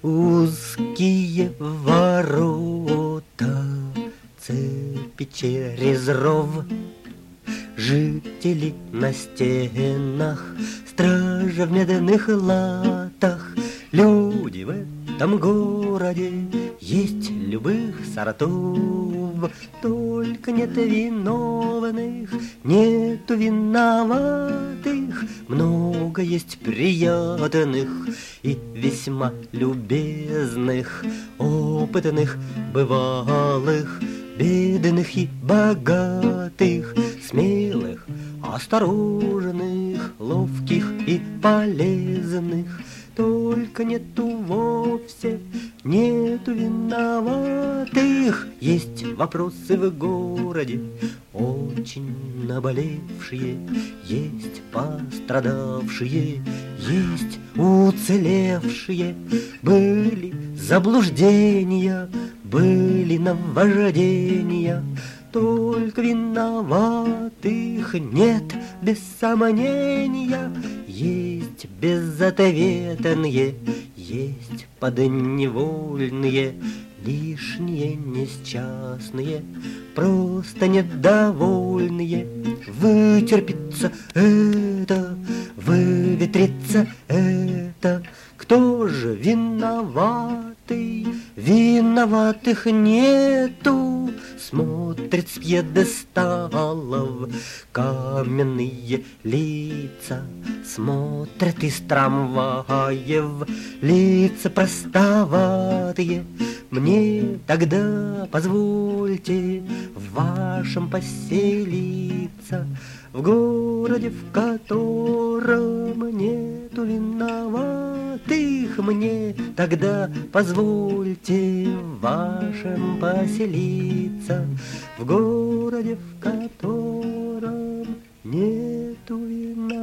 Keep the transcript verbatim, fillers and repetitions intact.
Узкие ворота, цепи через ров, жители на стенах, стража в медных латах. Люди в этом городе есть любых сортов, только нет виновных, нету виноватых. Много есть приятных и весьма любезных, опытных, бывалых, бедных и богатых, смелых, осторожных, ловких и полезных. Только нету вовсе, нету виноватых. Есть вопросы в городе, очень наболевшие, есть пострадавшие, есть уцелевшие. Были заблуждения, были наваждения, только виноватых нет, без сомнения. Есть безответные, есть подневольные, лишние, несчастные, просто недовольные. Вытерпится это, выветрится это. Кто же виноватый? Виноватых нету. Смотрит с пьедесталов каменные лица, смотрят из трамваев лица простоватые. Мне тогда позвольте в вашем поселиться, в городе, в котором нету виноватых. Мне тогда позвольте в вашем поселиться, в городе, в котором нету виноватых.